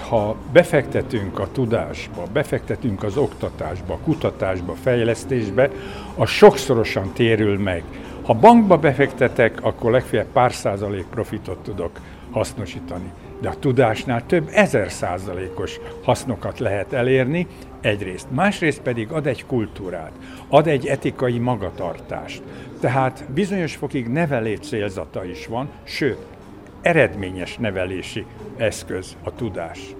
ha befektetünk a tudásba, befektetünk az oktatásba, kutatásba, fejlesztésbe, az sokszorosan térül meg. Ha bankba befektetek, akkor legfeljebb pár százalék profitot tudok hasznosítani. De a tudásnál több 1000%-os hasznokat lehet elérni, egyrészt. Másrészt pedig ad egy kultúrát, ad egy etikai magatartást. Tehát bizonyos fokig nevelé célzata is van, sőt, eredményes nevelési eszköz a tudás.